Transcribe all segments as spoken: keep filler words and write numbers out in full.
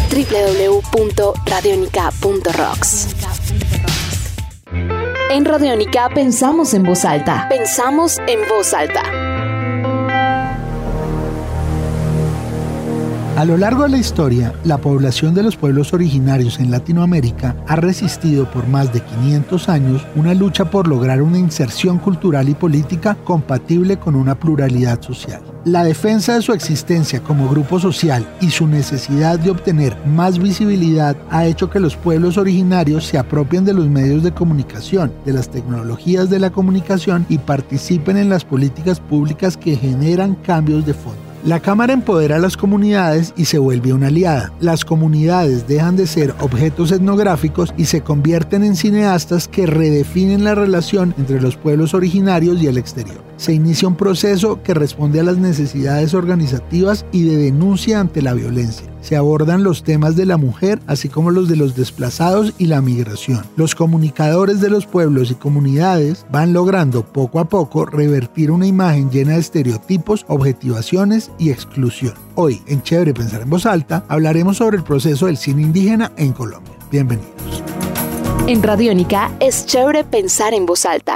doble u doble u doble u punto radionica punto rocks. En Radiónica pensamos en voz alta. Pensamos en voz alta. A lo largo de la historia, la población de los pueblos originarios en Latinoamérica ha resistido por más de quinientos años una lucha por lograr una inserción cultural y política compatible con una pluralidad social. La defensa de su existencia como grupo social y su necesidad de obtener más visibilidad ha hecho que los pueblos originarios se apropien de los medios de comunicación, de las tecnologías de la comunicación y participen en las políticas públicas que generan cambios de fondo. La Cámara empodera a las comunidades y se vuelve una aliada. Las comunidades dejan de ser objetos etnográficos y se convierten en cineastas que redefinen la relación entre los pueblos originarios y el exterior. Se inicia un proceso que responde a las necesidades organizativas y de denuncia ante la violencia. Se abordan los temas de la mujer, así como los de los desplazados y la migración. Los comunicadores de los pueblos y comunidades van logrando poco a poco revertir una imagen llena de estereotipos, objetivaciones y exclusión. Hoy, en Chévere Pensar en Voz Alta, hablaremos sobre el proceso del cine indígena en Colombia. Bienvenidos. En Radiónica es chévere pensar en voz alta.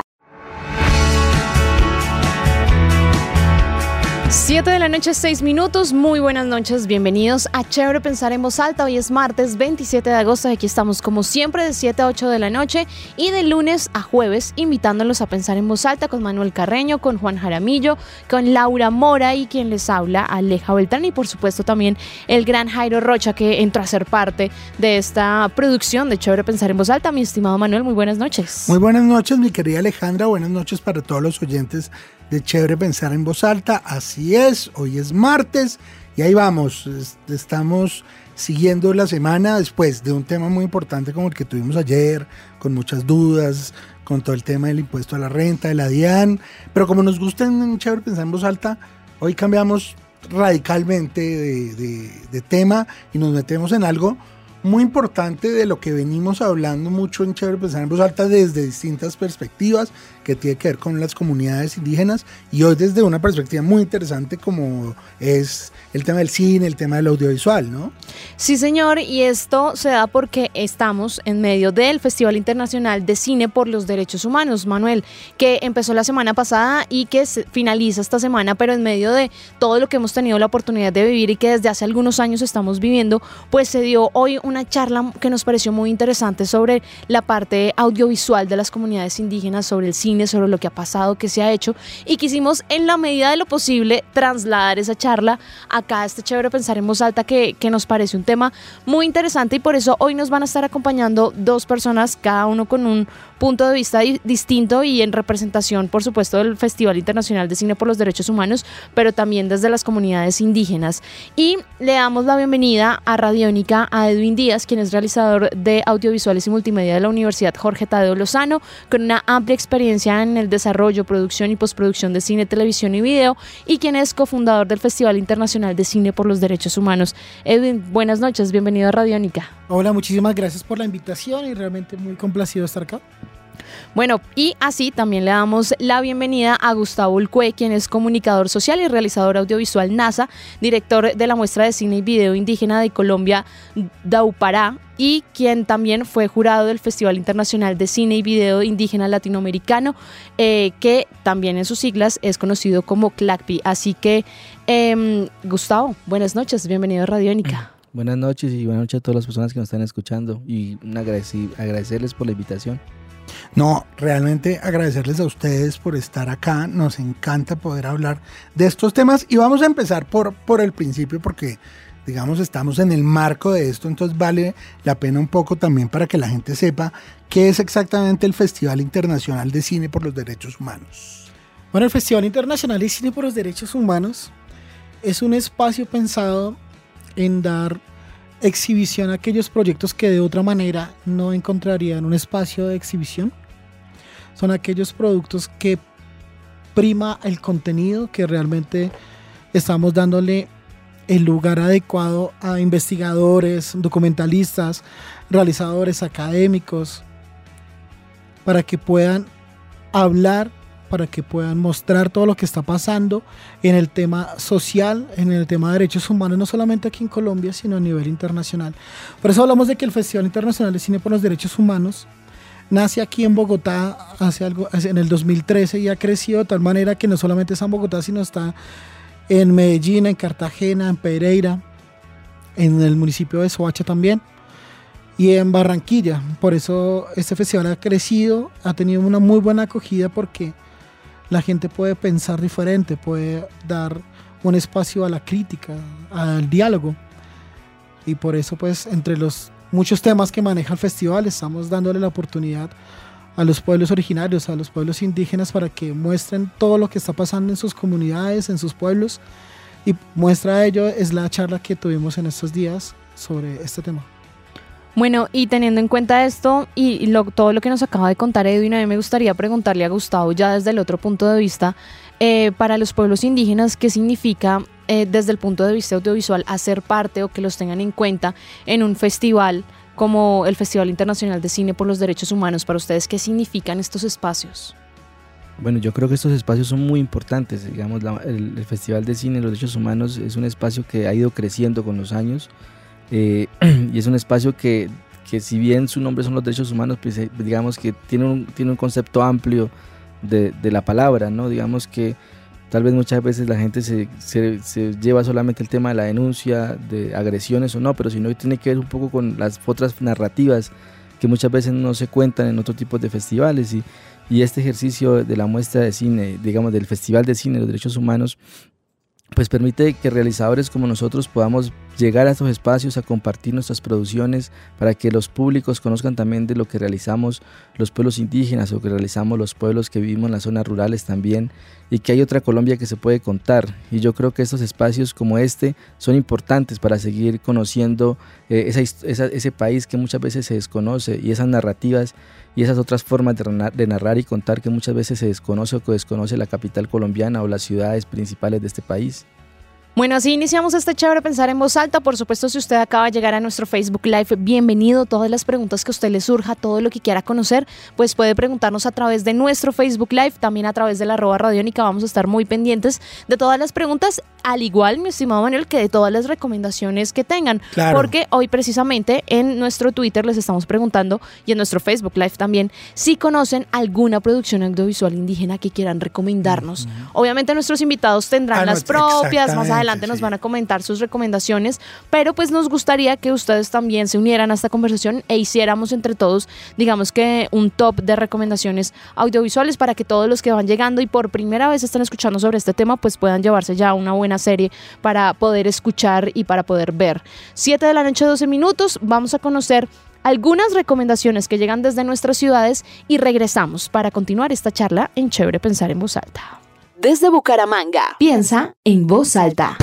siete de la noche, seis minutos. Muy buenas noches, bienvenidos a Chévere Pensar en Voz Alta. Hoy es martes veintisiete de agosto y aquí estamos como siempre de siete a ocho de la noche y de lunes a jueves invitándolos a pensar en voz alta con Manuel Carreño, con Juan Jaramillo, con Laura Mora y quien les habla, Aleja Beltrán, y por supuesto también el gran Jairo Rocha que entró a ser parte de esta producción de Chévere Pensar en Voz Alta. Mi estimado Manuel, muy buenas noches. Muy buenas noches, mi querida Alejandra, buenas noches para todos los oyentes de Chévere Pensar en Voz Alta. Así es, hoy es martes y ahí vamos, estamos siguiendo la semana después de un tema muy importante como el que tuvimos ayer, con muchas dudas, con todo el tema del impuesto a la renta, de la DIAN, pero como nos gusta en Chévere Pensar en Voz Alta, hoy cambiamos radicalmente de, de, de tema y nos metemos en algo muy importante de lo que venimos hablando mucho en Chévere Pensar en Voz Alta desde distintas perspectivas que tiene que ver con las comunidades indígenas y hoy desde una perspectiva muy interesante como es el tema del cine, el tema del audiovisual, ¿no? Sí, señor, y esto se da porque estamos en medio del Festival Internacional de Cine por los Derechos Humanos, Manuel, que empezó la semana pasada y que se finaliza esta semana, pero en medio de todo lo que hemos tenido la oportunidad de vivir y que desde hace algunos años estamos viviendo, pues se dio hoy una charla que nos pareció muy interesante sobre la parte audiovisual de las comunidades indígenas, sobre el cine, sobre lo que ha pasado, qué se ha hecho, y quisimos en la medida de lo posible trasladar esa charla acá a este Chévere Pensar en Voz Alta que, que nos parece un tema muy interesante y por eso hoy nos van a estar acompañando dos personas, cada uno con un punto de vista di- distinto y en representación, por supuesto, del Festival Internacional de Cine por los Derechos Humanos, pero también desde las comunidades indígenas. Y le damos la bienvenida a Radiónica a Edwin Díaz, quien es realizador de audiovisuales y multimedia de la Universidad Jorge Tadeo Lozano, con una amplia experiencia en el desarrollo, producción y postproducción de cine, televisión y video, y quien es cofundador del Festival Internacional de Cine por los Derechos Humanos. Edwin, buenas noches, bienvenido a Radiónica. Hola, muchísimas gracias por la invitación y realmente muy complacido de estar acá. Bueno, y así también le damos la bienvenida a Gustavo Ulcue, quien es comunicador social y realizador audiovisual NASA, director de la muestra de cine y video indígena de Colombia, Daupará, y quien también fue jurado del Festival Internacional de Cine y Video Indígena Latinoamericano, eh, que también en sus siglas es conocido como CLACPI. Así que, eh, Gustavo, buenas noches, bienvenido a Radiónica. Buenas noches y buenas noches a todas las personas que nos están escuchando y agradeci- agradecerles por la invitación. No, realmente agradecerles a ustedes por estar acá, nos encanta poder hablar de estos temas y vamos a empezar por, por el principio porque digamos estamos en el marco de esto, entonces vale la pena un poco también para que la gente sepa qué es exactamente el Festival Internacional de Cine por los Derechos Humanos. Bueno, el Festival Internacional de Cine por los Derechos Humanos es un espacio pensado en dar exhibición a aquellos proyectos que de otra manera no encontrarían un espacio de exhibición. Son aquellos productos que prima el contenido, que realmente estamos dándole el lugar adecuado a investigadores, documentalistas, realizadores académicos, para que puedan hablar, para que puedan mostrar todo lo que está pasando en el tema social, en el tema de derechos humanos, no solamente aquí en Colombia, sino a nivel internacional. Por eso hablamos de que el Festival Internacional de Cine por los Derechos Humanos nace aquí en Bogotá hace algo, en el dos mil trece y ha crecido de tal manera que no solamente está en Bogotá, sino está en Medellín, en Cartagena, en Pereira, en el municipio de Soacha también, y en Barranquilla. Por eso este festival ha crecido, ha tenido una muy buena acogida porque la gente puede pensar diferente, puede dar un espacio a la crítica, al diálogo. Y por eso, pues, entre los muchos temas que maneja el festival, estamos dándole la oportunidad a los pueblos originarios, a los pueblos indígenas, para que muestren todo lo que está pasando en sus comunidades, en sus pueblos. Y muestra de ello es la charla que tuvimos en estos días sobre este tema. Bueno, y teniendo en cuenta esto y lo, todo lo que nos acaba de contar Edwin, a mí me gustaría preguntarle a Gustavo ya desde el otro punto de vista, eh, para los pueblos indígenas, ¿qué significa eh, desde el punto de vista audiovisual hacer parte o que los tengan en cuenta en un festival como el Festival Internacional de Cine por los Derechos Humanos? Para ustedes, ¿qué significan estos espacios? Bueno, yo creo que estos espacios son muy importantes. Digamos, la, el, el Festival de Cine y los Derechos Humanos es un espacio que ha ido creciendo con los años, eh, y es un espacio que, que si bien su nombre son los derechos humanos, pues digamos que tiene un, tiene un concepto amplio de, de la palabra, ¿no? Digamos que tal vez muchas veces la gente se, se, se lleva solamente el tema de la denuncia, de agresiones o no, pero sino que tiene que ver un poco con las otras narrativas que muchas veces no se cuentan en otro tipo de festivales, y, y este ejercicio de la muestra de cine, digamos del Festival de Cine de los Derechos Humanos, pues permite que realizadores como nosotros podamos llegar a estos espacios a compartir nuestras producciones para que los públicos conozcan también de lo que realizamos los pueblos indígenas o que realizamos los pueblos que vivimos en las zonas rurales también, y que hay otra Colombia que se puede contar. Y yo creo que estos espacios como este son importantes para seguir conociendo eh, esa, esa, ese país que muchas veces se desconoce, y esas narrativas y esas otras formas de narrar, de narrar y contar que muchas veces se desconoce o que desconoce la capital colombiana o las ciudades principales de este país. Bueno, así iniciamos este Chévere Pensar en Voz Alta. Por supuesto, si usted acaba de llegar a nuestro Facebook Live, bienvenido. Todas las preguntas que a usted le surja, todo lo que quiera conocer, pues puede preguntarnos a través de nuestro Facebook Live, también a través de la arroba radiónica. Vamos a estar muy pendientes de todas las preguntas, al igual, mi estimado Manuel, que de todas las recomendaciones que tengan. Claro. Porque hoy precisamente en nuestro Twitter les estamos preguntando, y en nuestro Facebook Live también, si conocen alguna producción audiovisual indígena que quieran recomendarnos. Uh-huh. Obviamente nuestros invitados tendrán ah, las no, propias, más adelante Adelante nos sí. van a comentar sus recomendaciones, pero pues nos gustaría que ustedes también se unieran a esta conversación e hiciéramos entre todos, digamos que un top de recomendaciones audiovisuales para que todos los que van llegando y por primera vez están escuchando sobre este tema, pues puedan llevarse ya una buena serie para poder escuchar y para poder ver. siete de la noche, doce minutos, vamos a conocer algunas recomendaciones que llegan desde nuestras ciudades y regresamos para continuar esta charla en Chévere Pensar en Voz Alta. Desde Bucaramanga, piensa en voz alta.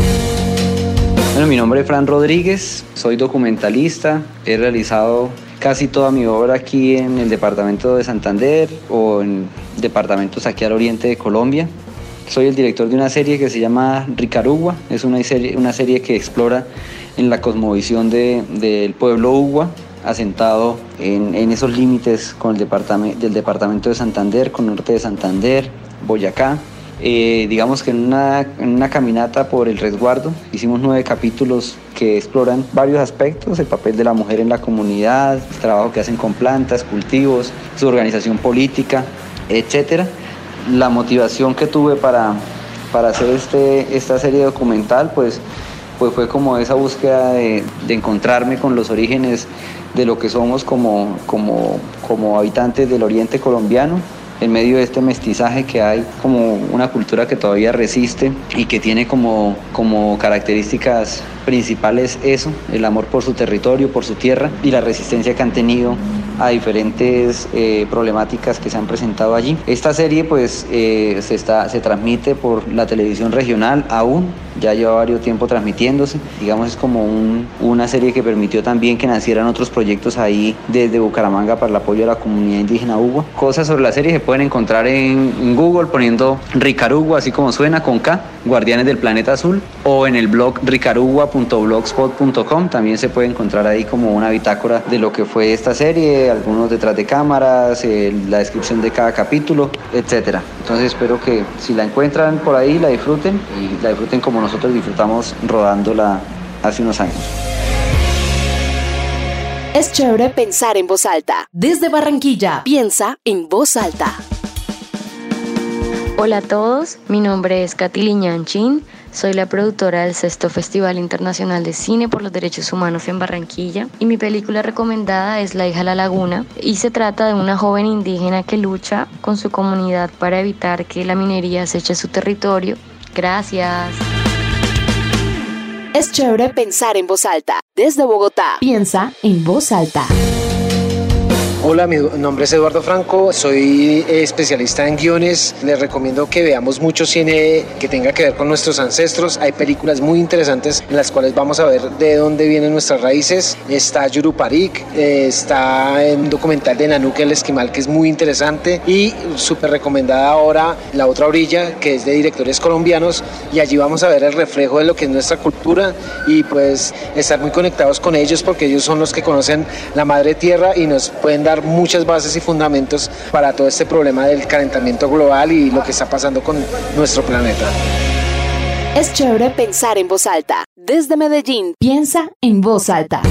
Bueno, mi nombre es Fran Rodríguez, soy documentalista, he realizado casi toda mi obra aquí en el departamento de Santander o en departamentos aquí al oriente de Colombia. Soy el director de una serie que se llama Ricarugua, es una serie, una serie que explora en la cosmovisión de, del pueblo Ugua, asentado en, en esos límites con el departamento, del departamento de Santander, con el norte de Santander, Boyacá. Eh, digamos que en una, en una caminata por el resguardo hicimos nueve capítulos que exploran varios aspectos: el papel de la mujer en la comunidad, el trabajo que hacen con plantas, cultivos, su organización política, etcétera. La motivación que tuve para, para hacer este, esta serie documental pues, pues fue como esa búsqueda de, de encontrarme con los orígenes de lo que somos como, como, como habitantes del oriente colombiano, en medio de este mestizaje que hay, como una cultura que todavía resiste y que tiene como, como características principales eso, el amor por su territorio, por su tierra, y la resistencia que han tenido a diferentes eh, problemáticas que se han presentado allí. Esta serie pues eh, se, está, se transmite por la televisión regional aún, ya lleva varios tiempo transmitiéndose, digamos es como un, una serie que permitió también que nacieran otros proyectos ahí desde Bucaramanga para el apoyo a la comunidad indígena Ugua. Cosas sobre la serie se pueden encontrar en, en Google poniendo Ricarugua, así como suena, con K, Guardianes del Planeta Azul, o en el blog ricarugua punto blogspot punto com también se puede encontrar ahí como una bitácora de lo que fue esta serie, frente, algunos detrás de cámaras, eh, la descripción de cada capítulo, etcétera. Entonces espero que si la encuentran por ahí la disfruten y la disfruten como nosotros disfrutamos rodándola hace unos años. Es chévere pensar en voz alta. Desde Barranquilla, piensa en voz alta. Hola a todos, mi nombre es Katy Liñanchin, soy la productora del sexto Festival Internacional de Cine por los Derechos Humanos en Barranquilla y mi película recomendada es La hija de la laguna y se trata de una joven indígena que lucha con su comunidad para evitar que la minería aceche su territorio. Gracias. Es chévere pensar en voz alta. Desde Bogotá, piensa en voz alta. Hola, mi nombre es Eduardo Franco, soy especialista en guiones. Les recomiendo que veamos mucho cine que tenga que ver con nuestros ancestros. Hay películas muy interesantes en las cuales vamos a ver de dónde vienen nuestras raíces. Está Yuruparik, está un documental de Nanuq el Esquimal que es muy interesante y súper recomendada ahora La otra orilla, que es de directores colombianos, y allí vamos a ver el reflejo de lo que es nuestra cultura y pues estar muy conectados con ellos porque ellos son los que conocen la madre tierra y nos pueden dar muchas bases y fundamentos para todo este problema del calentamiento global y lo que está pasando con nuestro planeta. Es chévere pensar en voz alta. Desde Medellín, piensa en voz alta.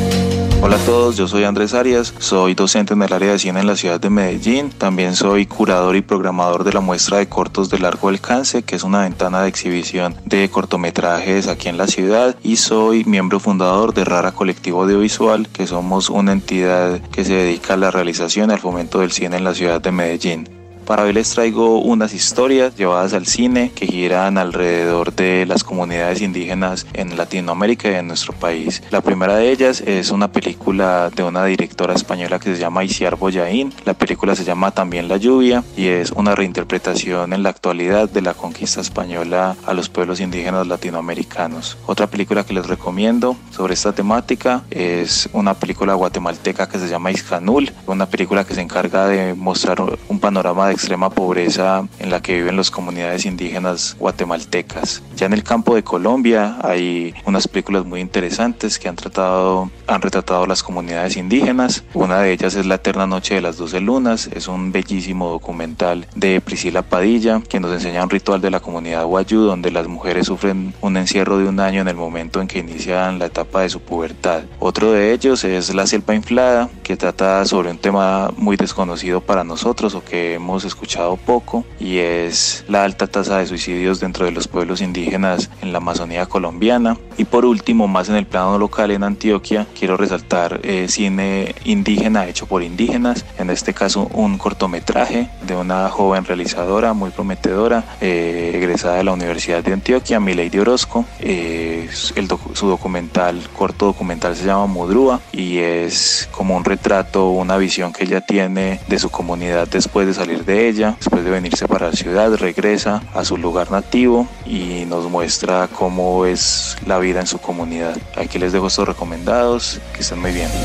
Hola a todos, yo soy Andrés Arias, soy docente en el área de cine en la ciudad de Medellín, también soy curador y programador de la muestra de cortos de largo alcance, que es una ventana de exhibición de cortometrajes aquí en la ciudad, y soy miembro fundador de Rara Colectivo Audiovisual, que somos una entidad que se dedica a la realización y al fomento del cine en la ciudad de Medellín. Para hoy les traigo unas historias llevadas al cine que giran alrededor de las comunidades indígenas en Latinoamérica y en nuestro país. La primera de ellas es una película de una directora española que se llama Isiar Boyaín. La película se llama También la lluvia y es una reinterpretación en la actualidad de la conquista española a los pueblos indígenas latinoamericanos. Otra película que les recomiendo sobre esta temática es una película guatemalteca que se llama Iscanul, una película que se encarga de mostrar un panorama de extrema pobreza en la que viven las comunidades indígenas guatemaltecas. Ya en el campo de Colombia hay unas películas muy interesantes que han tratado, han retratado las comunidades indígenas. Una de ellas es La eterna noche de las doce lunas, es un bellísimo documental de Priscila Padilla que nos enseña un ritual de la comunidad wayú donde las mujeres sufren un encierro de un año en el momento en que inician la etapa de su pubertad. Otro de ellos es La selva inflada, que trata sobre un tema muy desconocido para nosotros o que hemos escuchado poco, y es la alta tasa de suicidios dentro de los pueblos indígenas en la Amazonía colombiana. Y por último, más en el plano local en Antioquia, quiero resaltar eh, cine indígena hecho por indígenas, en este caso un cortometraje de una joven realizadora muy prometedora, eh, egresada de la Universidad de Antioquia, Milady Orozco. Eh, el docu- su documental, corto documental se llama Mudrúa y es como un retrato, una visión que ella tiene de su comunidad después de salir de ella, después de venirse para la ciudad, regresa a su lugar nativo y nos muestra cómo es la vida en su comunidad. Aquí les dejo estos recomendados, que estén muy bien.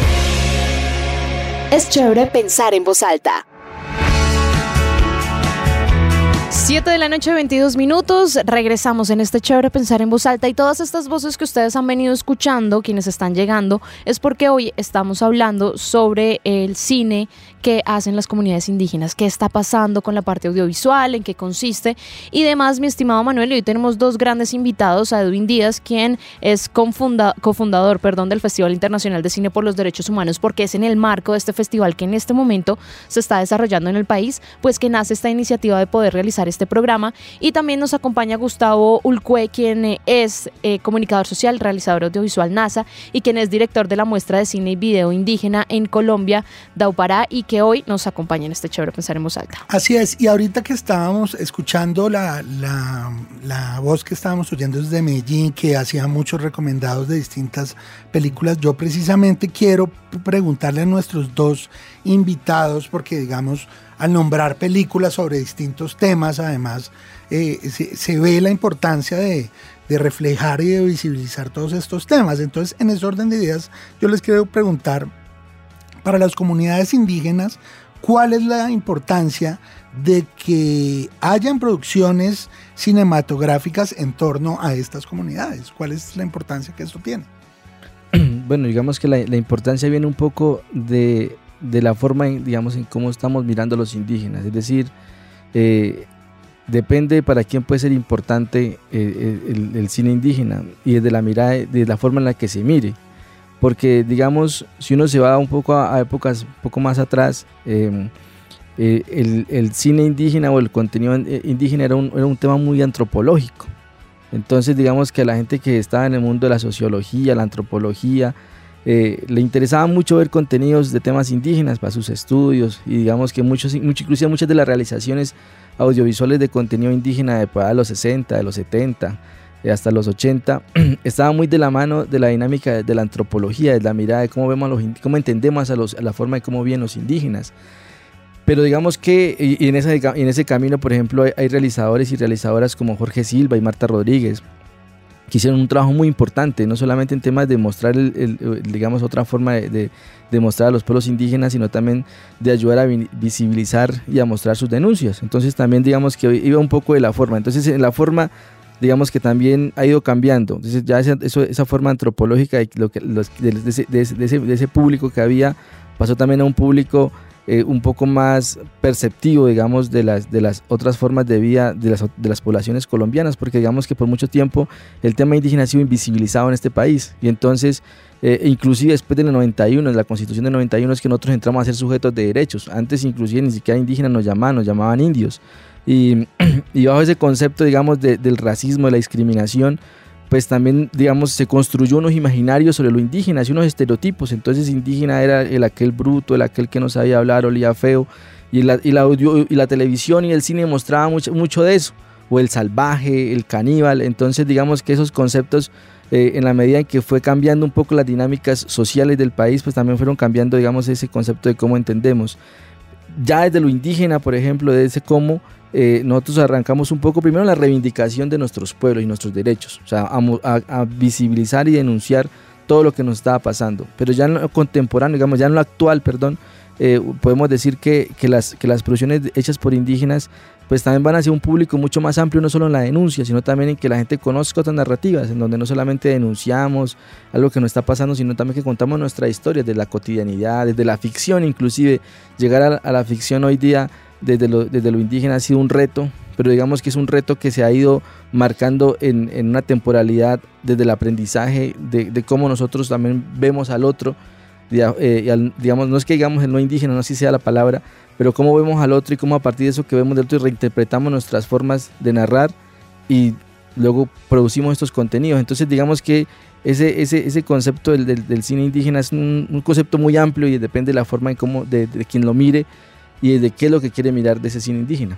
Es chévere pensar en voz alta. siete de la noche, veintidós minutos, regresamos en este chévere pensar en voz alta y todas estas voces que ustedes han venido escuchando, quienes están llegando, es porque hoy estamos hablando sobre el cine que hacen las comunidades indígenas, qué está pasando con la parte audiovisual, en qué consiste y demás, mi estimado Manuel. Y hoy tenemos dos grandes invitados, a Edwin Díaz, quien es confunda, cofundador perdón, del Festival Internacional de Cine por los Derechos Humanos, porque es en el marco de este festival que en este momento se está desarrollando en el país, pues que nace esta iniciativa de poder realizar este programa. Y también nos acompaña Gustavo Ulcue, quien es eh, comunicador social, realizador audiovisual NASA y quien es director de la muestra de cine y video indígena en Colombia, Daupará, y que hoy nos acompaña en este chévere pensar en voz alta. Así es, y ahorita que estábamos escuchando la, la, la voz que estábamos oyendo desde Medellín, que hacía muchos recomendados de distintas películas, yo precisamente quiero preguntarle a nuestros dos invitados, porque digamos, al nombrar películas sobre distintos temas, además, eh, se, se ve la importancia de, de reflejar y de visibilizar todos estos temas. Entonces, en ese orden de ideas, yo les quiero preguntar, para las comunidades indígenas, ¿cuál es la importancia de que hayan producciones cinematográficas en torno a estas comunidades? ¿Cuál es la importancia que esto tiene? bueno, digamos que la, la importancia viene un poco de, de la forma, en, digamos, en cómo estamos mirando a los indígenas. Es decir, eh, depende para quién puede ser importante eh, el, el cine indígena y desde la mirada, de la forma en la que se mire. Porque, digamos, si uno se va un poco a, a épocas un poco más atrás, eh, eh, el, el cine indígena o el contenido indígena era un, era un tema muy antropológico. Entonces, digamos que a la gente que estaba en el mundo de la sociología, la antropología, eh, le interesaba mucho ver contenidos de temas indígenas para sus estudios, y digamos que muchos, mucho, inclusive muchas de las realizaciones audiovisuales de contenido indígena de, de los sesenta, de los setenta, hasta los ochenta, estaba muy de la mano de la dinámica de la antropología, de la mirada de cómo vemos a los, cómo entendemos a, los, a la forma de cómo viven los indígenas. Pero digamos que y en, ese, en ese camino, por ejemplo, hay, hay realizadores y realizadoras como Jorge Silva y Marta Rodríguez, que hicieron un trabajo muy importante, no solamente en temas de mostrar, el, el, el, digamos, otra forma de, de, de mostrar a los pueblos indígenas, sino también de ayudar a visibilizar y a mostrar sus denuncias. Entonces también, digamos, que iba un poco de la forma. Entonces en la forma, digamos que también ha ido cambiando. Entonces ya esa, eso, esa forma antropológica de, lo que, los, de, de, ese, de, ese, de ese público que había, pasó también a un público eh, un poco más perceptivo, digamos, de las, de las otras formas de vida de las, de las poblaciones colombianas, porque digamos que por mucho tiempo el tema indígena ha sido invisibilizado en este país, y entonces eh, inclusive después del noventa y uno, de la Constitución del noventa y uno, es que nosotros entramos a ser sujetos de derechos. Antes inclusive ni siquiera indígenas nos llamaban, nos llamaban indios, y, y bajo ese concepto, digamos, de, del racismo, de la discriminación, pues también, digamos, se construyó unos imaginarios sobre lo indígena y unos estereotipos. Entonces indígena era el aquel bruto, el aquel que no sabía hablar, olía feo, y la, y la, audio, y la televisión y el cine mostraban mucho, mucho de eso, o el salvaje, el caníbal. Entonces digamos que esos conceptos, eh, en la medida en que fue cambiando un poco las dinámicas sociales del país, pues también fueron cambiando, digamos, ese concepto de cómo entendemos. Ya desde lo indígena, por ejemplo, desde cómo Eh, nosotros arrancamos un poco primero la reivindicación de nuestros pueblos y nuestros derechos, o sea, a, a, a visibilizar y denunciar todo lo que nos estaba pasando. Pero ya en lo contemporáneo, digamos, ya en lo actual, perdón, eh, podemos decir que, que, las, que las producciones hechas por indígenas pues también van hacia un público mucho más amplio, no solo en la denuncia, sino también en que la gente conozca otras narrativas, en donde no solamente denunciamos algo que nos está pasando, sino también que contamos nuestra historia, desde la cotidianidad, desde la ficción inclusive. Llegar a, a la ficción hoy día Desde lo, desde lo indígena ha sido un reto, pero digamos que es un reto que se ha ido marcando en, en una temporalidad desde el aprendizaje de, de cómo nosotros también vemos al otro, eh, y al, digamos, no es que digamos el no indígena, no sé si sea la palabra, pero cómo vemos al otro y cómo a partir de eso que vemos del otro reinterpretamos nuestras formas de narrar y luego producimos estos contenidos. Entonces digamos que ese, ese, ese concepto del, del, del cine indígena es un, un concepto muy amplio y depende de la forma en cómo, de, de quien lo mire y de qué es lo que quiere mirar de ese cine indígena.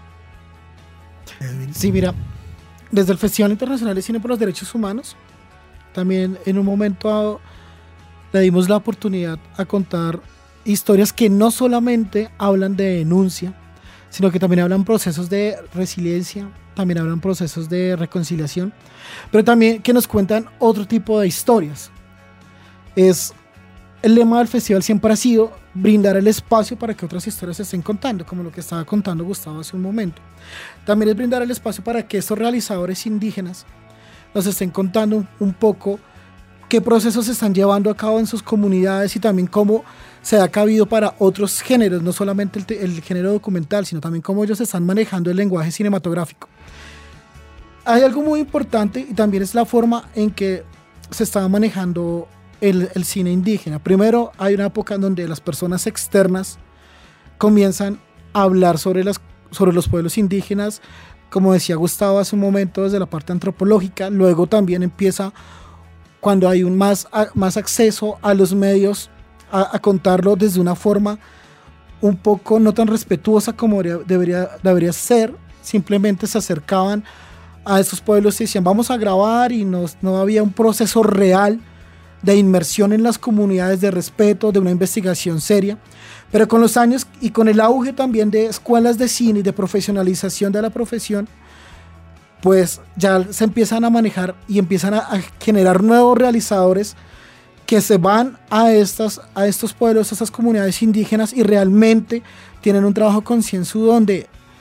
Sí, mira, desde el Festival Internacional de Cine por los Derechos Humanos, también en un momento le dimos la oportunidad a contar historias que no solamente hablan de denuncia, sino que también hablan procesos de resiliencia, también hablan procesos de reconciliación, pero también que nos cuentan otro tipo de historias. Es el lema del festival siempre ha sido brindar el espacio para que otras historias se estén contando, como lo que estaba contando Gustavo hace un momento. También es brindar el espacio para que estos realizadores indígenas nos estén contando un poco qué procesos se están llevando a cabo en sus comunidades y también cómo se ha cabido para otros géneros, no solamente el, el género documental, sino también cómo ellos están manejando el lenguaje cinematográfico. Hay algo muy importante y también es la forma en que se está manejando El, el cine indígena. Primero, hay una época en donde las personas externas comienzan a hablar sobre, las, sobre los pueblos indígenas, como decía Gustavo hace un momento, desde la parte antropológica. Luego también empieza cuando hay un más, a, más acceso a los medios a, a contarlo desde una forma un poco no tan respetuosa como debería, debería, debería ser. Simplemente se acercaban a esos pueblos y decían vamos a grabar, y no, no había un proceso real de inmersión en las comunidades, de respeto, de una investigación seria. Pero con los años y con el auge también de escuelas de cine y de profesionalización de la profesión, pues ya se empiezan a manejar y empiezan a, a generar nuevos realizadores que se van a, estas, a estos pueblos, a estas comunidades indígenas, y realmente tienen un trabajo concienzudo donde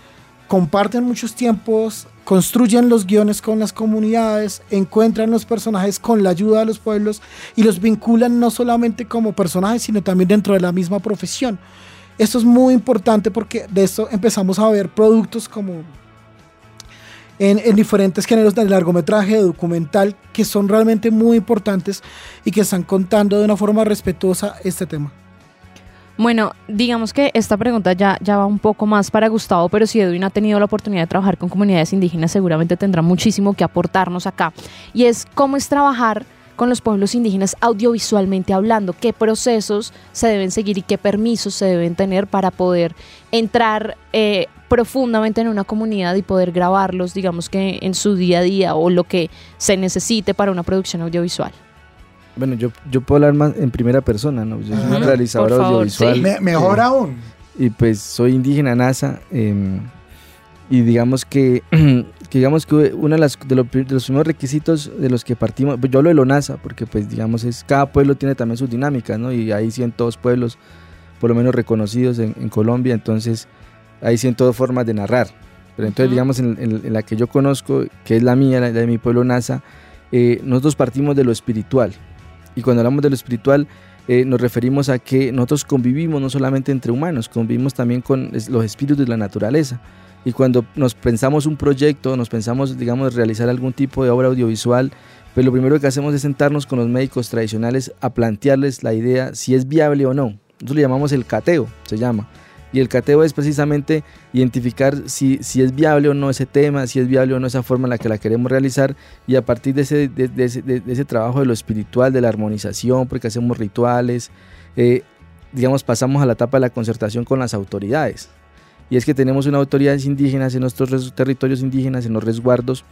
comparten muchos tiempos, construyen los guiones con las comunidades, encuentran los personajes con la ayuda de los pueblos y los vinculan no solamente como personajes, sino también dentro de la misma profesión. Esto es muy importante porque de esto empezamos a ver productos como en, en diferentes géneros de largometraje, de documental, que son realmente muy importantes y que están contando de una forma respetuosa este tema. Bueno, digamos que esta pregunta ya, ya va un poco más para Gustavo, pero si Edwin ha tenido la oportunidad de trabajar con comunidades indígenas, seguramente tendrá muchísimo que aportarnos acá. Y es cómo es trabajar con los pueblos indígenas audiovisualmente hablando, qué procesos se deben seguir y qué permisos se deben tener para poder entrar eh, profundamente en una comunidad y poder grabarlos, digamos que en su día a día o lo que se necesite para una producción audiovisual. Bueno, yo, yo puedo hablar más en primera persona, ¿no? Yo soy Ajá. un realizador Por favor, audiovisual. sí. Me- mejor eh, aún. Y pues soy indígena nasa, eh, y digamos que, que digamos que uno de, las, de, los, de los primeros requisitos de los que partimos, pues yo hablo de lo nasa, porque pues digamos es cada pueblo tiene también sus dinámicas, ¿no? Y hay ciento dos pueblos, por lo menos reconocidos en, en Colombia, entonces hay ciento dos formas de narrar. Pero entonces, uh-huh. digamos, en, en, en la que yo conozco, que es la mía, la de mi pueblo nasa, eh, nosotros partimos de lo espiritual. Y cuando hablamos de lo espiritual, eh, nos referimos a que nosotros convivimos no solamente entre humanos, convivimos también con los espíritus de la naturaleza. Y cuando nos pensamos un proyecto, nos pensamos, digamos, realizar algún tipo de obra audiovisual, pues lo primero que hacemos es sentarnos con los médicos tradicionales a plantearles la idea si es viable o no. Nosotros le llamamos el cateo, se llama. Y el cateo es precisamente identificar si, si es viable o no ese tema, si es viable o no esa forma en la que la queremos realizar, y a partir de ese, de, de ese, de, de ese trabajo de lo espiritual, de la armonización, porque hacemos rituales, eh, digamos, pasamos a la etapa de la concertación con las autoridades. Y es que tenemos unas autoridades indígenas en nuestros res, territorios indígenas, en los resguardos,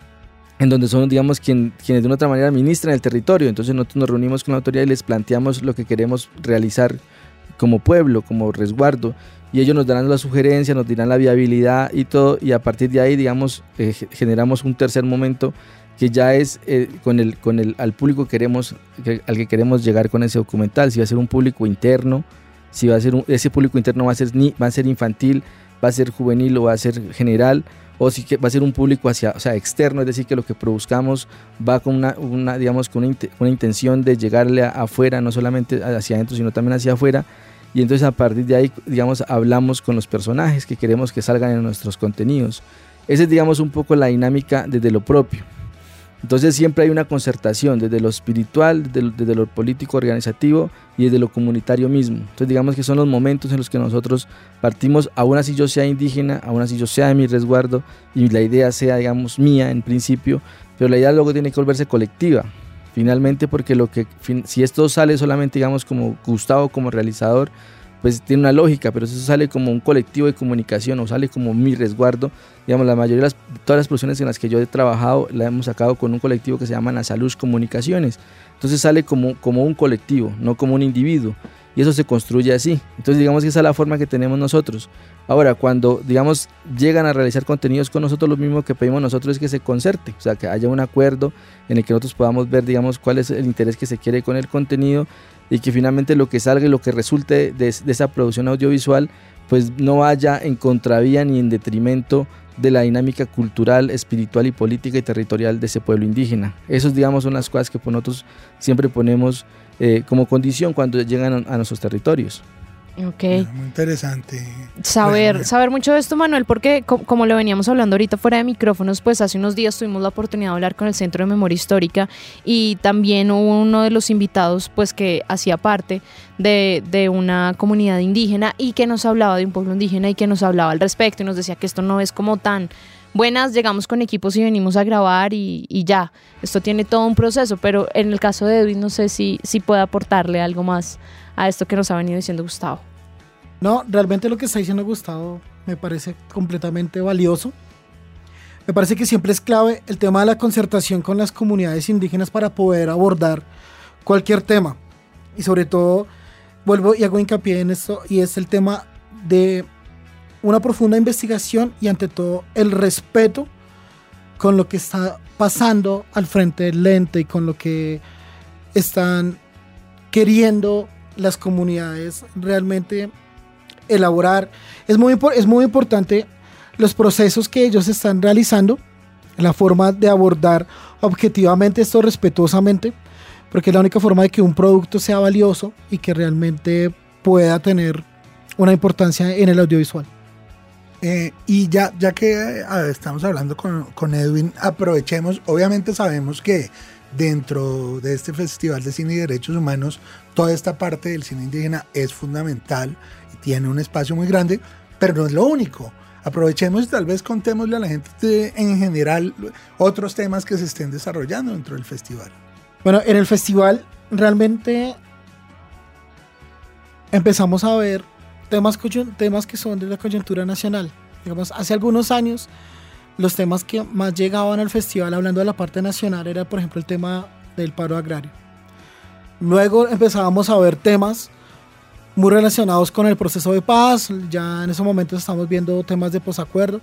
en donde son, digamos, quien, quienes de una otra manera administran el territorio. Entonces nosotros nos reunimos con la autoridad y les planteamos lo que queremos realizar como pueblo, como resguardo, y ellos nos darán la sugerencia, nos dirán la viabilidad y todo, y a partir de ahí, digamos, eh, generamos un tercer momento que ya es eh, con el con el al público que queremos que, al que queremos llegar con ese documental. Si va a ser un público interno, si va a ser un, ese público interno va a ser ni va a ser infantil, va a ser juvenil o va a ser general, o si que va a ser un público hacia, o sea, externo, es decir, que lo que produzcamos va con una, una digamos con una, una intención de llegarle a, afuera, no solamente hacia adentro, sino también hacia afuera. Y entonces a partir de ahí, digamos, hablamos con los personajes que queremos que salgan en nuestros contenidos. Esa es, digamos, un poco la dinámica desde lo propio. Entonces siempre hay una concertación desde lo espiritual, desde lo, desde lo político organizativo y desde lo comunitario mismo. Entonces digamos que son los momentos en los que nosotros partimos, aún así yo sea indígena, aún así yo sea de mi resguardo y la idea sea, digamos, mía en principio, pero la idea luego tiene que volverse colectiva. Finalmente, porque lo que si esto sale solamente, digamos, como Gustavo como realizador, pues tiene una lógica, pero si eso sale como un colectivo de comunicación o sale como mi resguardo, digamos, la mayoría de las, todas las producciones en las que yo he trabajado la hemos sacado con un colectivo que se llama Nasaluz Comunicaciones. Entonces sale como, como un colectivo, no como un individuo, y eso se construye así. Entonces digamos que esa es la forma que tenemos nosotros. Ahora, cuando, digamos, llegan a realizar contenidos con nosotros, lo mismo que pedimos nosotros es que se concerte, o sea, que haya un acuerdo en el que nosotros podamos ver, digamos, cuál es el interés que se quiere con el contenido, y que finalmente lo que salga y lo que resulte de, de esa producción audiovisual, pues no vaya en contravía ni en detrimento de la dinámica cultural, espiritual y política y territorial de ese pueblo indígena. Esas, digamos, son las cosas que nosotros siempre ponemos eh, como condición cuando llegan a, a nuestros territorios. Ok. Muy interesante. Saber, Bueno, saber mucho de esto, Manuel, porque co- como lo veníamos hablando ahorita fuera de micrófonos, pues hace unos días tuvimos la oportunidad de hablar con el Centro de Memoria Histórica y también hubo uno de los invitados pues que hacía parte de, de una comunidad indígena y que nos hablaba de un pueblo indígena y que nos hablaba al respecto y nos decía que esto no es como tan buenas, llegamos con equipos y venimos a grabar y, y ya, esto tiene todo un proceso, pero en el caso de Edwin no sé si, si puede aportarle algo más a esto que nos ha venido diciendo Gustavo. No, realmente lo que está diciendo Gustavo me parece completamente valioso. Me parece que siempre es clave el tema de la concertación con las comunidades indígenas para poder abordar cualquier tema. Y sobre todo, vuelvo y hago hincapié en esto, y es el tema de una profunda investigación y ante todo el respeto con lo que está pasando al frente del ente y con lo que están queriendo las comunidades realmente elaborar. Es muy, es muy importante los procesos que ellos están realizando, la forma de abordar objetivamente esto respetuosamente, porque es la única forma de que un producto sea valioso y que realmente pueda tener una importancia en el audiovisual. Eh, y ya, ya que eh, estamos hablando con, con Edwin, aprovechemos, obviamente sabemos que dentro de este Festival de Cine y Derechos Humanos, toda esta parte del cine indígena es fundamental y tiene un espacio muy grande, pero no es lo único. Aprovechemos y tal vez contémosle a la gente de, en general otros temas que se estén desarrollando dentro del festival. Bueno, en el festival realmente empezamos a ver temas, temas que son de la coyuntura nacional. Digamos, hace algunos años los temas que más llegaban al festival, hablando de la parte nacional, era por ejemplo el tema del paro agrario. Luego empezábamos a ver temas muy relacionados con el proceso de paz, ya en esos momentos estamos viendo temas de posacuerdo,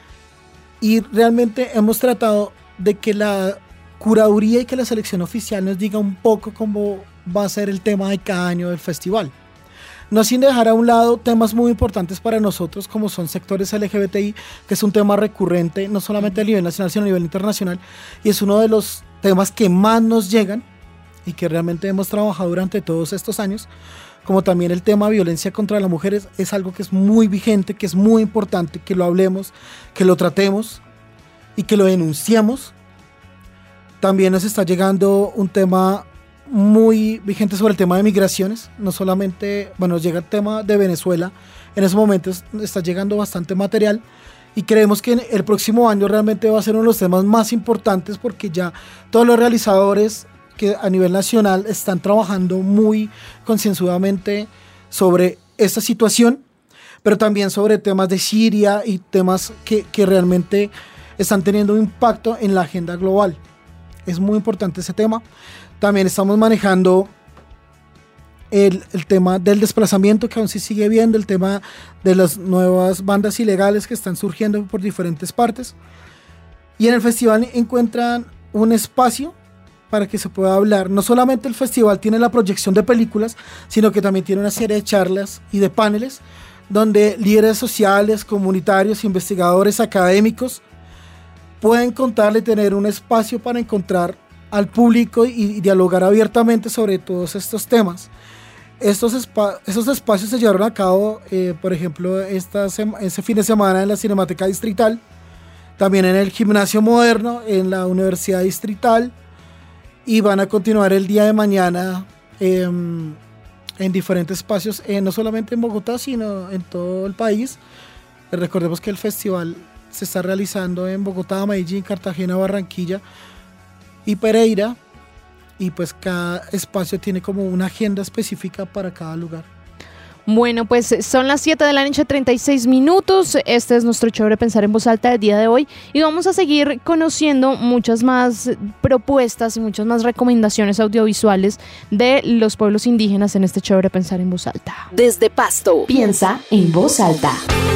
y realmente hemos tratado de que la curaduría y que la selección oficial nos diga un poco cómo va a ser el tema de cada año del festival. No sin dejar a un lado temas muy importantes para nosotros, como son sectores L G B T I, que es un tema recurrente no solamente a nivel nacional, sino a nivel internacional, y es uno de los temas que más nos llegan y que realmente hemos trabajado durante todos estos años, como también el tema de violencia contra las mujeres. Es algo que es muy vigente, que es muy importante que lo hablemos, que lo tratemos y que lo denunciemos. También nos está llegando un tema muy vigente sobre el tema de migraciones, no solamente, bueno, llega el tema de Venezuela, en esos momentos está llegando bastante material y creemos que el próximo año realmente va a ser uno de los temas más importantes, porque ya todos los realizadores que a nivel nacional están trabajando muy concienzudamente sobre esta situación, pero también sobre temas de Siria y temas que, que realmente están teniendo un impacto en la agenda global. Es muy importante ese tema. También estamos manejando el, el tema del desplazamiento, que aún se sigue viendo, el tema de las nuevas bandas ilegales que están surgiendo por diferentes partes. Y en el festival encuentran un espacio para que se pueda hablar. No solamente el festival tiene la proyección de películas, sino que también tiene una serie de charlas y de paneles donde líderes sociales, comunitarios, investigadores, académicos pueden contarle y tener un espacio para encontrar al público y, y dialogar abiertamente sobre todos estos temas. Estos, espa estos espacios se llevaron a cabo, eh, por ejemplo, esta ese fin de semana en la Cinemateca Distrital, también en el Gimnasio Moderno, en la Universidad Distrital, y van a continuar el día de mañana eh, en diferentes espacios, eh, no solamente en Bogotá, sino en todo el país. Eh, recordemos que el festival se está realizando en Bogotá, Medellín, Cartagena, Barranquilla y Pereira, y pues cada espacio tiene como una agenda específica para cada lugar. Bueno, pues son las siete de la noche, treinta y seis minutos. Este es nuestro Chévere Pensar en Voz Alta del día de hoy y vamos a seguir conociendo muchas más propuestas y muchas más recomendaciones audiovisuales de los pueblos indígenas en este Chévere Pensar en Voz Alta. Desde Pasto, piensa en voz alta.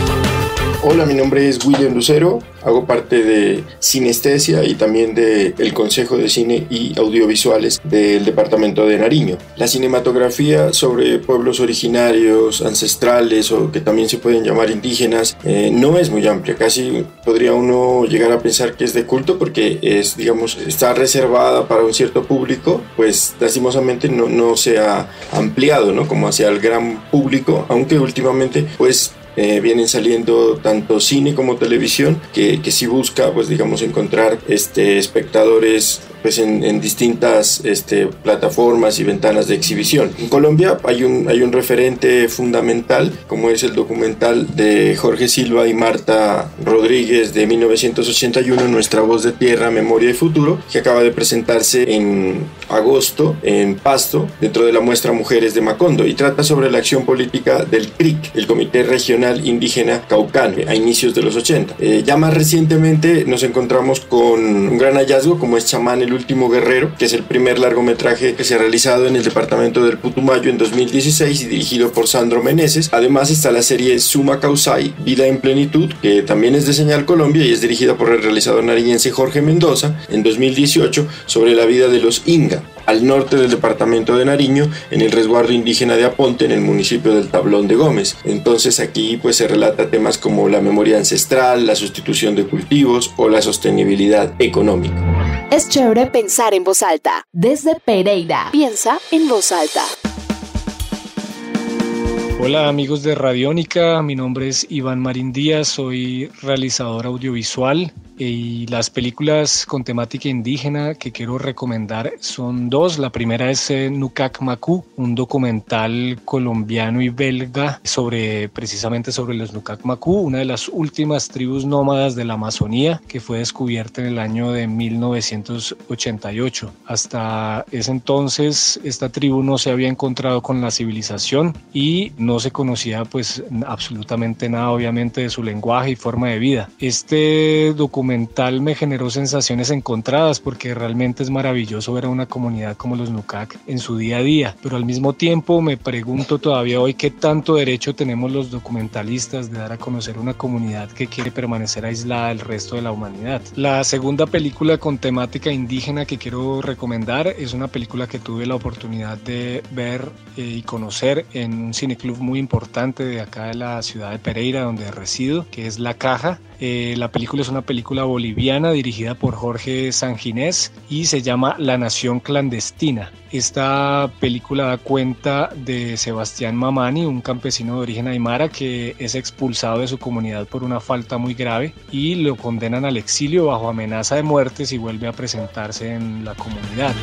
Hola, mi nombre es William Lucero, hago parte de Cinestesia y también del Consejo de Cine y Audiovisuales del Departamento de Nariño. La cinematografía sobre pueblos originarios, ancestrales o que también se pueden llamar indígenas eh, no es muy amplia, casi podría uno llegar a pensar que es de culto porque es, digamos, está reservada para un cierto público, pues lastimosamente no, no se ha ampliado, ¿no? Como hacia el gran público, aunque últimamente pues Eh, vienen saliendo tanto cine como televisión que, que sí busca, pues digamos, encontrar este, espectadores pues en, en distintas este, plataformas y ventanas de exhibición. En Colombia hay un, hay un referente fundamental, como es el documental de Jorge Silva y Marta Rodríguez de mil novecientos ochenta y uno, Nuestra Voz de Tierra, Memoria y Futuro, que acaba de presentarse en agosto en Pasto, dentro de la muestra Mujeres de Macondo, y trata sobre la acción política del C R I C, el Comité Regional Indígena Caucano, a inicios de los ochenta. Eh, ya más recientemente nos encontramos con un gran hallazgo como es Chamán el El último guerrero, que es el primer largometraje que se ha realizado en el departamento del Putumayo en dos mil dieciséis y dirigido por Sandro Meneses. Además está la serie Suma Causai, Vida en Plenitud, que también es de Señal Colombia y es dirigida por el realizador nariñense Jorge Mendoza en dos mil dieciocho, sobre la vida de los Inga, al norte del departamento de Nariño, en el resguardo indígena de Aponte, en el municipio del Tablón de Gómez. Entonces aquí pues se relata temas como la memoria ancestral, la sustitución de cultivos o la sostenibilidad económica. Es chévere pensar en voz alta. Desde Pereira, piensa en voz alta. Hola amigos de Radiónica, mi nombre es Iván Marín Díaz, soy realizador audiovisual y las películas con temática indígena que quiero recomendar son dos. La primera es eh, Nucac Macú, un documental colombiano y belga sobre precisamente sobre los Nucac Macú, una de las últimas tribus nómadas de la Amazonía que fue descubierta en el año de mil novecientos ochenta y ocho. Hasta ese entonces esta tribu no se había encontrado con la civilización y no se conocía pues absolutamente nada obviamente de su lenguaje y forma de vida. Este documental documental me generó sensaciones encontradas porque realmente es maravilloso ver a una comunidad como los Nucac en su día a día, pero al mismo tiempo me pregunto todavía hoy qué tanto derecho tenemos los documentalistas de dar a conocer una comunidad que quiere permanecer aislada del resto de la humanidad. La segunda película con temática indígena que quiero recomendar es una película que tuve la oportunidad de ver eh, y conocer en un cineclub muy importante de acá de la ciudad de Pereira donde resido, que es La Caja. Eh, la película es una película boliviana dirigida por Jorge Sanginés y se llama La Nación Clandestina. Esta película da cuenta de Sebastián Mamani, un campesino de origen aymara que es expulsado de su comunidad por una falta muy grave y lo condenan al exilio bajo amenaza de muerte si vuelve a presentarse en la comunidad.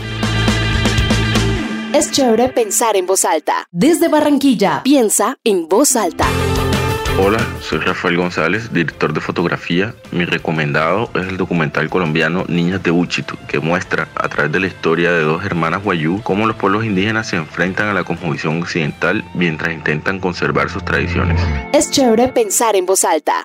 Es chévere pensar en voz alta. Desde Barranquilla, piensa en voz alta. Hola, soy Rafael González, director de fotografía. Mi recomendado es el documental colombiano Niñas de Uchitu, que muestra a través de la historia de dos hermanas wayú cómo los pueblos indígenas se enfrentan a la cosmovisión occidental mientras intentan conservar sus tradiciones. Es chévere pensar en voz alta.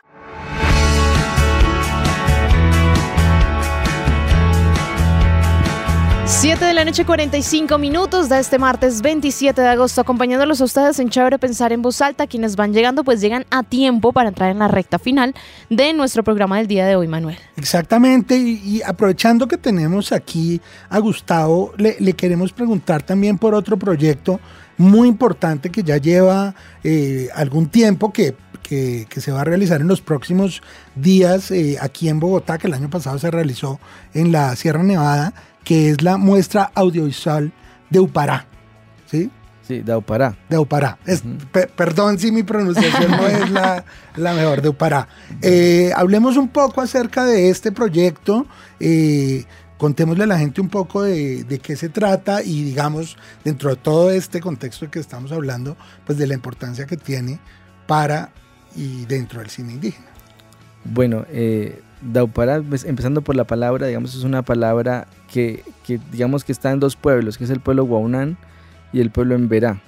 siete de la noche, cuarenta y cinco minutos de este martes veintisiete de agosto, acompañándolos a ustedes en Chévere Pensar en Voz Alta. Quienes van llegando, pues llegan a tiempo para entrar en la recta final de nuestro programa del día de hoy, Manuel. Exactamente, y, y aprovechando que tenemos aquí a Gustavo, le, le queremos preguntar también por otro proyecto muy importante que ya lleva eh, algún tiempo que Que, que se va a realizar en los próximos días eh, aquí en Bogotá, que el año pasado se realizó en la Sierra Nevada, que es la muestra audiovisual de Upará, ¿sí? Sí, de Upará. De Upará. Es, uh-huh. pe- perdón si mi pronunciación no es la, la mejor, de Upará. Eh, hablemos un poco acerca de este proyecto, eh, contémosle a la gente un poco de, de qué se trata y digamos, dentro de todo este contexto que estamos hablando, pues de la importancia que tiene para y dentro del cine indígena. Bueno, eh, Daupará, pues, empezando por la palabra, digamos, es una palabra que, que digamos que está en dos pueblos, que es el pueblo Guaunán y el pueblo Emberá.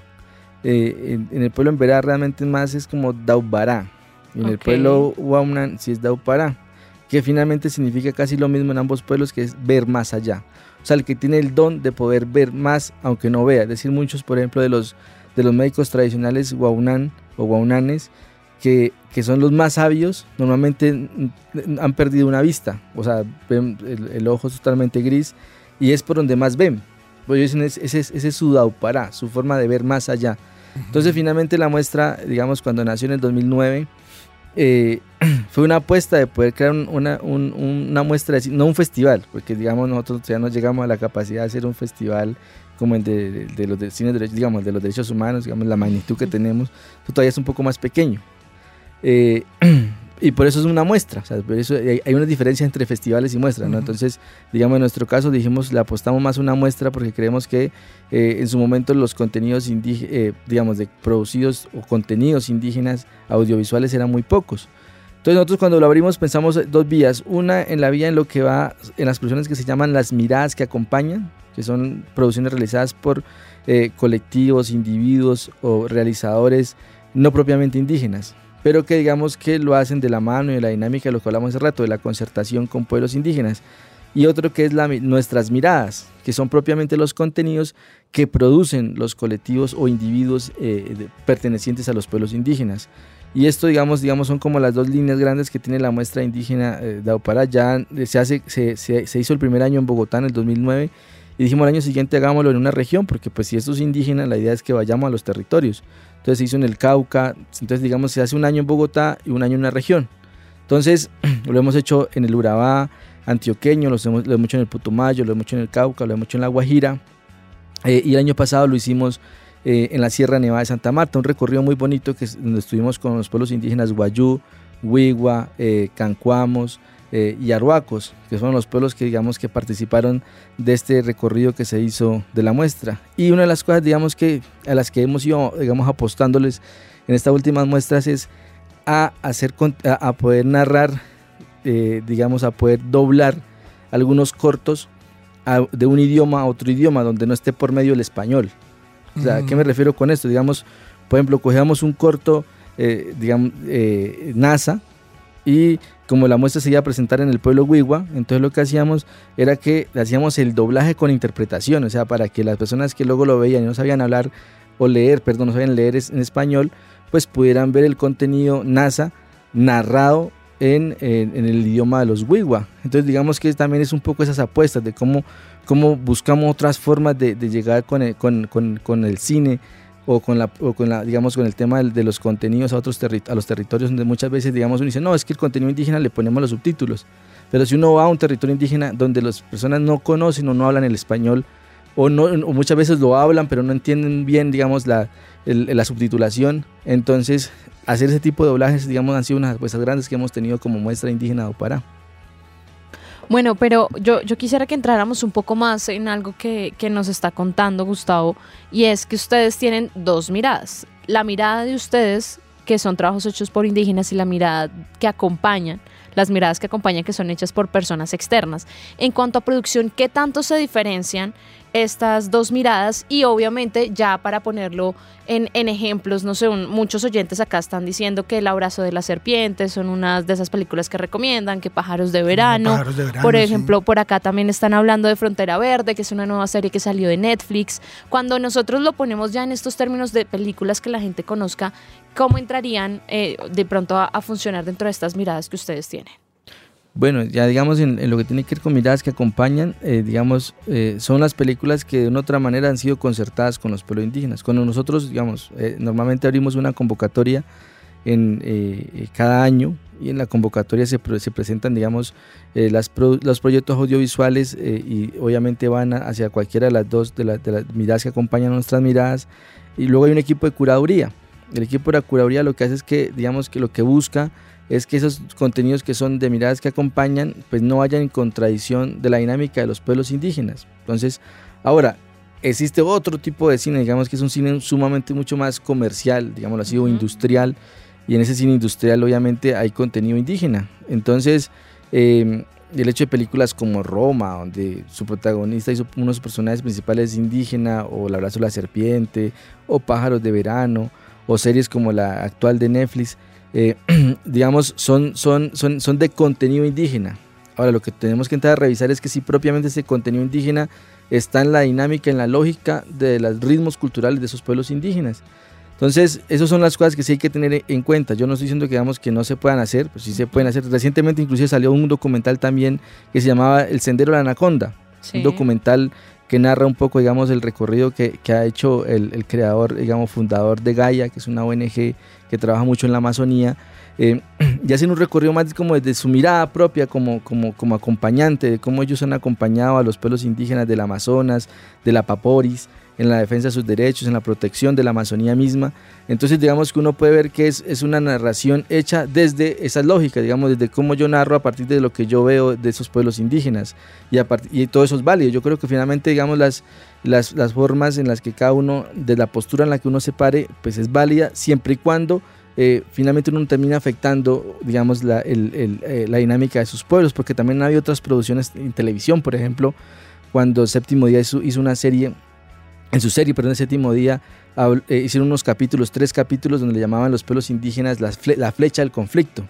Eh, en, en el pueblo Emberá realmente más es como Daubará, y en okay. el pueblo Guaunán sí es Daupará, que finalmente significa casi lo mismo en ambos pueblos, que es ver más allá. O sea, el que tiene el don de poder ver más, aunque no vea. Es decir, muchos, por ejemplo, de los, de los médicos tradicionales Guaunán o Guaunanes, Que, que son los más sabios, normalmente han perdido una vista, o sea, ven, el, el ojo es totalmente gris y es por donde más ven. Pues dicen, ese, ese, ese es su Daupará, su forma de ver más allá. Entonces, finalmente la muestra, digamos, cuando nació en el dos mil nueve, eh, fue una apuesta de poder crear una, un, una muestra, de, no un festival, porque, digamos, nosotros ya no llegamos a la capacidad de hacer un festival como el de, de, de los de cine, digamos, de los derechos humanos, digamos, la magnitud que tenemos, todavía es un poco más pequeño. Eh, y por eso es una muestra, o sea, por eso hay, hay una diferencia entre festivales y muestras, ¿no? Uh-huh. Entonces, digamos, en nuestro caso dijimos, le apostamos más a una muestra porque creemos que eh, en su momento los contenidos indígenas, eh, digamos, de producidos o contenidos indígenas audiovisuales eran muy pocos. Entonces nosotros cuando lo abrimos pensamos dos vías, una en la vía en lo que va, en las producciones que se llaman las miradas que acompañan, que son producciones realizadas por eh, colectivos, individuos o realizadores no propiamente indígenas, pero que digamos que lo hacen de la mano y de la dinámica de lo que hablamos hace rato, de la concertación con pueblos indígenas. y otro que es la, nuestras miradas, que son propiamente los contenidos que producen los colectivos o individuos eh, de, pertenecientes a los pueblos indígenas. Y esto, digamos, digamos, son como las dos líneas grandes que tiene la muestra indígena eh, de Aupara. Ya se, hace, se, se, se hizo el primer año en Bogotá en el dos mil nueve y dijimos el año siguiente hagámoslo en una región, porque pues si esto es indígena, la idea es que vayamos a los territorios. Entonces se hizo en el Cauca, entonces digamos se hace un año en Bogotá y un año en una región. Entonces lo hemos hecho en el Urabá antioqueño, lo hemos, lo hemos hecho en el Putumayo, lo hemos hecho en el Cauca, lo hemos hecho en la Guajira, eh, y el año pasado lo hicimos eh, en la Sierra Nevada de Santa Marta, un recorrido muy bonito que es, donde estuvimos con los pueblos indígenas Guayú, Huigua, eh, Cancuamos eh, y Arhuacos, que son los pueblos que digamos que participaron de este recorrido que se hizo de la muestra. Y una de las cosas digamos que a las que hemos ido digamos apostándoles en estas últimas muestras es a hacer a, a poder narrar eh, digamos a poder doblar algunos cortos a, de un idioma a otro idioma donde no esté por medio el español. O sea, ¿a qué me refiero con esto? Digamos, por ejemplo, cogíamos un corto eh, digamos eh, NASA, y como la muestra se iba a presentar en el pueblo Huigua, entonces lo que hacíamos era que hacíamos el doblaje con interpretación, o sea, para que las personas que luego lo veían y no sabían hablar o leer, perdón, no sabían leer en español, pues pudieran ver el contenido NASA narrado en, en, en el idioma de los Huigua. Entonces digamos que también es un poco esas apuestas de cómo, cómo buscamos otras formas de, de llegar con el, con, con, con el cine o con la, o con la digamos con el tema de, de los contenidos a otros terri- a los territorios donde muchas veces digamos uno dice no, es que el contenido indígena le ponemos los subtítulos, pero si uno va a un territorio indígena donde las personas no conocen o no hablan el español o, no, o muchas veces lo hablan pero no entienden bien digamos la, el, la subtitulación, entonces hacer ese tipo de doblajes digamos han sido unas apuestas grandes que hemos tenido como muestra indígena de Aupara. Bueno, pero yo, yo quisiera que entráramos un poco más en algo que, que nos está contando Gustavo, y es que ustedes tienen dos miradas. La mirada de ustedes, que son trabajos hechos por indígenas, y la mirada que acompañan, las miradas que acompañan, que son hechas por personas externas. En cuanto a producción, ¿qué tanto se diferencian estas dos miradas? Y obviamente, ya para ponerlo en, en ejemplos, no sé, un, muchos oyentes acá están diciendo que El abrazo de la serpiente son unas de esas películas que recomiendan, que Pájaros de verano, Pájaros de verano, por ejemplo, sí. Por acá también están hablando de Frontera Verde, que es una nueva serie que salió de Netflix. Cuando nosotros lo ponemos ya en estos términos de películas que la gente conozca, ¿cómo entrarían eh, de pronto a, a funcionar dentro de estas miradas que ustedes tienen? Bueno, ya digamos en, en lo que tiene que ver con miradas que acompañan, eh, digamos, eh, son las películas que de una otra manera han sido concertadas con los pueblos indígenas. Cuando nosotros, digamos, eh, normalmente abrimos una convocatoria en eh, cada año, y en la convocatoria se, se presentan, digamos, eh, las pro, los proyectos audiovisuales eh, y obviamente van a, hacia cualquiera de las dos de, la, de las miradas que acompañan nuestras miradas, y luego hay un equipo de curaduría. El equipo de la curaduría lo que hace es que, digamos, que lo que busca es que esos contenidos que son de miradas que acompañan, pues no vayan en contradicción de la dinámica de los pueblos indígenas. Entonces, ahora, existe otro tipo de cine, digamos que es un cine sumamente mucho más comercial, digámoslo así, uh-huh. o industrial, y en ese cine industrial obviamente hay contenido indígena. Entonces, eh, el hecho de películas como Roma, donde su protagonista y su, uno de sus personajes principales es indígena, o El abrazo de la serpiente, o Pájaros de verano, o series como la actual de Netflix, Eh, digamos, son, son, son, son de contenido indígena. Ahora lo que tenemos que entrar a revisar es que si propiamente ese contenido indígena está en la dinámica, en la lógica de los ritmos culturales de esos pueblos indígenas. Entonces, esas son las cosas que sí hay que tener en cuenta. Yo no estoy diciendo que, digamos, que no se puedan hacer, pues sí se pueden hacer. Recientemente inclusive salió un documental también que se llamaba El Sendero de la Anaconda, sí. Un documental que narra un poco, digamos, el recorrido que, que ha hecho el, el creador, digamos, fundador de Gaia, que es una O N G que trabaja mucho en la Amazonía, eh, y hacen un recorrido más como desde su mirada propia, como, como, como acompañante, de cómo ellos han acompañado a los pueblos indígenas del Amazonas, de la Paporis, en la defensa de sus derechos, en la protección de la Amazonía misma. Entonces digamos que uno puede ver que es, es una narración hecha desde esas lógicas, digamos, desde cómo yo narro a partir de lo que yo veo de esos pueblos indígenas, y, a part- y todo eso es válido. Yo creo que finalmente, digamos, las, las, las formas en las que cada uno, de la postura en la que uno se pare, pues es válida, siempre y cuando eh, finalmente uno termina afectando, digamos, la, el, el, eh, la dinámica de sus pueblos, porque también hay otras producciones en televisión, por ejemplo, cuando Séptimo Día hizo, hizo una serie, en su serie, perdón, el Séptimo Día, eh, hicieron unos capítulos, tres capítulos, donde le llamaban los pueblos indígenas la, fle- la flecha del conflicto.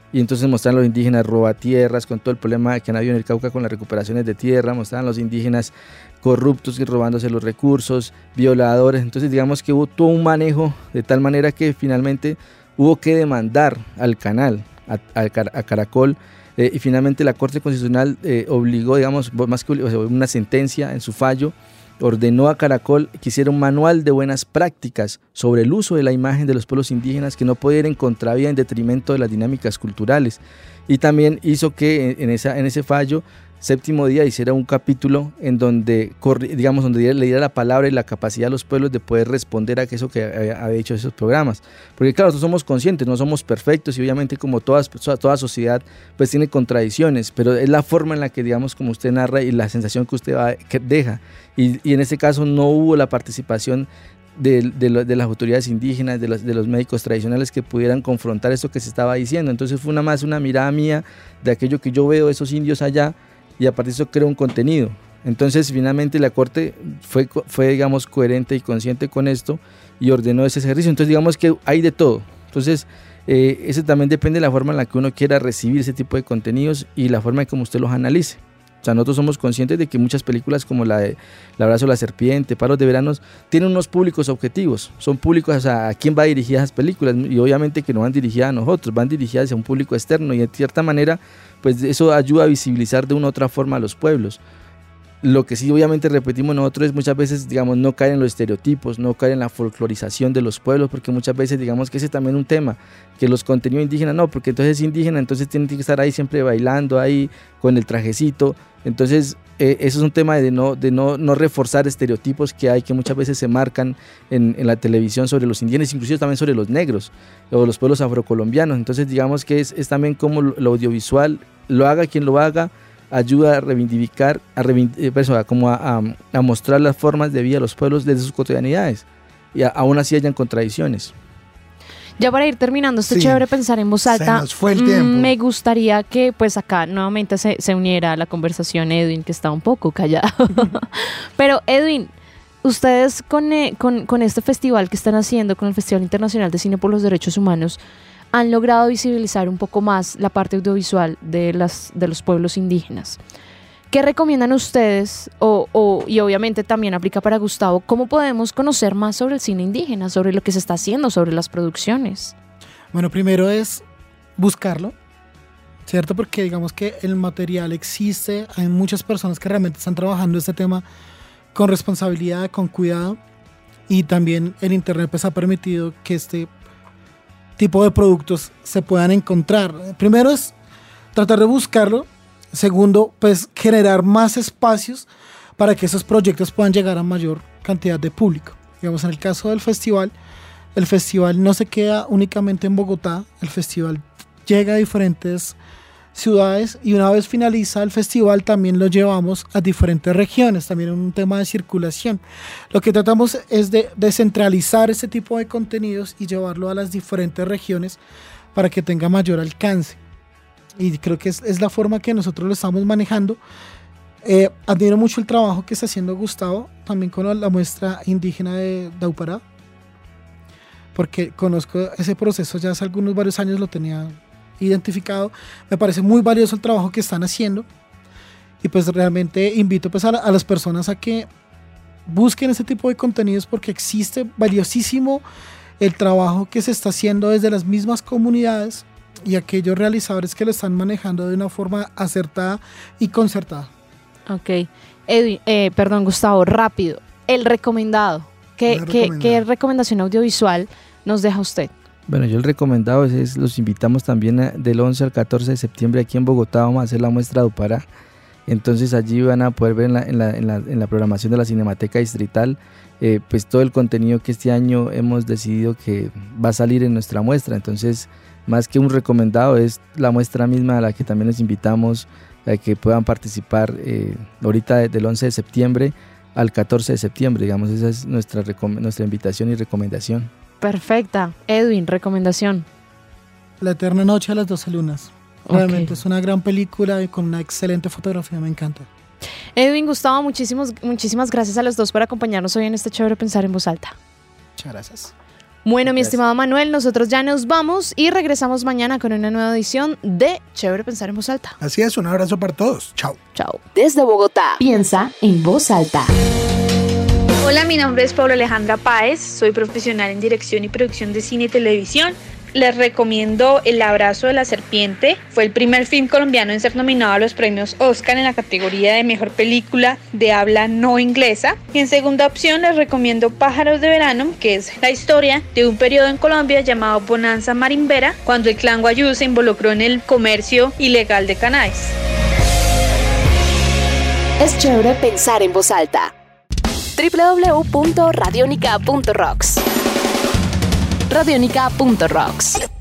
y entonces mostraban a los indígenas robatierras, con todo el problema que han habido en el Cauca con las recuperaciones de tierra, mostraban a los indígenas corruptos y robándose los recursos, violadores. Entonces digamos que hubo todo un manejo de tal manera que finalmente hubo que demandar al canal, a, a, a Caracol, eh, y finalmente la Corte Constitucional eh, obligó, digamos, más que o sea, una sentencia en su fallo, ordenó a Caracol que hiciera un manual de buenas prácticas sobre el uso de la imagen de los pueblos indígenas, que no pudiera ir en contravía en detrimento de las dinámicas culturales, y también hizo que en, esa, en ese fallo Séptimo Día hiciera un capítulo en donde, digamos, donde le diera la palabra y la capacidad a los pueblos de poder responder a eso que había, había hecho esos programas, porque claro, nosotros somos conscientes, no somos perfectos y obviamente como todas, toda sociedad pues tiene contradicciones, pero es la forma en la que, digamos, como usted narra y la sensación que usted va, que deja, y, y en este caso no hubo la participación De, de, de las autoridades indígenas, de los, de los médicos tradicionales que pudieran confrontar eso que se estaba diciendo. Entonces fue una más una mirada mía de aquello que yo veo de esos indios allá, y a partir de eso creo un contenido. Entonces finalmente la Corte fue, fue digamos, coherente y consciente con esto y ordenó ese ejercicio. Entonces digamos que hay de todo. Entonces eh, eso también depende de la forma en la que uno quiera recibir ese tipo de contenidos y la forma en cómo usted los analice. O sea, nosotros somos conscientes de que muchas películas como la de El abrazo de la serpiente, Paros de Veranos, tienen unos públicos objetivos, son públicos, o sea, a quién va dirigida esas películas, y obviamente que no van dirigidas a nosotros, van dirigidas a un público externo, y de cierta manera pues eso ayuda a visibilizar de una u otra forma a los pueblos. Lo que sí obviamente repetimos nosotros es muchas veces, digamos, no caer en los estereotipos, no caer en la folclorización de los pueblos, porque muchas veces digamos que ese es también un tema, que los contenidos indígenas no, porque entonces es indígena, entonces tienen que estar ahí siempre bailando ahí con el trajecito. Entonces eh, eso es un tema de, no, de no, no reforzar estereotipos que hay, que muchas veces se marcan en, en la televisión sobre los indígenas, inclusive también sobre los negros o los pueblos afrocolombianos. Entonces digamos que es, es también como lo audiovisual, lo haga quien lo haga, ayuda a reivindicar, a, reivindicar, como a, a, a mostrar las formas de vida de los pueblos desde sus cotidianidades, y a, aún así hayan contradicciones. Ya para ir terminando este Sí, chévere pensar en voz alta, se nos fue el tiempo. me gustaría que pues acá nuevamente se, se uniera a la conversación Edwin, que está un poco callado. Pero Edwin, ustedes con, eh, con, con este festival que están haciendo, con el Festival Internacional de Cine por los Derechos Humanos, han logrado visibilizar un poco más la parte audiovisual de, las, de los pueblos indígenas. ¿Qué recomiendan ustedes? O, o, y obviamente también aplica para Gustavo, ¿cómo podemos conocer más sobre el cine indígena, sobre lo que se está haciendo, sobre las producciones? Bueno, primero es buscarlo, ¿cierto? Porque digamos que el material existe, hay muchas personas que realmente están trabajando este tema con responsabilidad, con cuidado, y también el internet pues ha permitido que este tipo de productos se puedan encontrar. Primero es tratar de buscarlo. Segundo, pues generar más espacios para que esos proyectos puedan llegar a mayor cantidad de público. Digamos, en el caso del festival, el festival no se queda únicamente en Bogotá, el festival llega a diferentes ciudades, y una vez finaliza el festival también lo llevamos a diferentes regiones, también en un tema de circulación. Lo que tratamos es de descentralizar este tipo de contenidos y llevarlo a las diferentes regiones para que tenga mayor alcance. Y creo que es, es la forma que nosotros lo estamos manejando. Eh, admiro mucho el trabajo que está haciendo Gustavo, también con la, la muestra indígena de Daupará, porque conozco ese proceso ya hace algunos varios años, lo tenía identificado. Me parece muy valioso el trabajo que están haciendo, y pues realmente invito pues a, la, a las personas a que busquen ese tipo de contenidos, porque existe valiosísimo el trabajo que se está haciendo desde las mismas comunidades y aquellos realizadores que lo están manejando de una forma acertada y concertada. Ok. Edwin, eh, perdón, Gustavo, rápido. El recomendado. ¿Qué, ¿qué, ¿Qué recomendación audiovisual nos deja usted? Bueno, yo el recomendado es, es los invitamos también a, del once al catorce de septiembre aquí en Bogotá, vamos a hacer la muestra de Daupará. Entonces allí van a poder ver en la, en la, en la, en la programación de la Cinemateca Distrital eh, pues todo el contenido que este año hemos decidido que va a salir en nuestra muestra. Entonces, más que un recomendado, es la muestra misma a la que también les invitamos a que puedan participar eh, ahorita de, del once de septiembre al catorce de septiembre, digamos, esa es nuestra, nuestra invitación y recomendación. Perfecta. Edwin, recomendación. La Eterna Noche de las Doce Lunas. Realmente okay. Es una gran película y con una excelente fotografía, me encanta. Edwin, Gustavo, muchísimos, muchísimas gracias a los dos por acompañarnos hoy en este chévere Pensar en Voz Alta. Muchas gracias. Bueno, mi estimado Manuel, nosotros ya nos vamos y regresamos mañana con una nueva edición de Chévere Pensar en Voz Alta. Así es, un abrazo para todos. Chao. Chao. Desde Bogotá, piensa en voz alta. Hola, mi nombre es Paula Alejandra Páez, soy profesional en dirección y producción de cine y televisión. Les recomiendo El abrazo de la serpiente. Fue el primer film colombiano en ser nominado a los premios Oscar en la categoría de mejor película de habla no inglesa. Y en segunda opción les recomiendo Pájaros de verano, que es la historia de un periodo en Colombia llamado Bonanza Marimbera, cuando el clan Guayú se involucró en el comercio ilegal de cannabis. Es chévere pensar en voz alta. doble u doble u doble u punto radionica punto rocks radionica punto rocks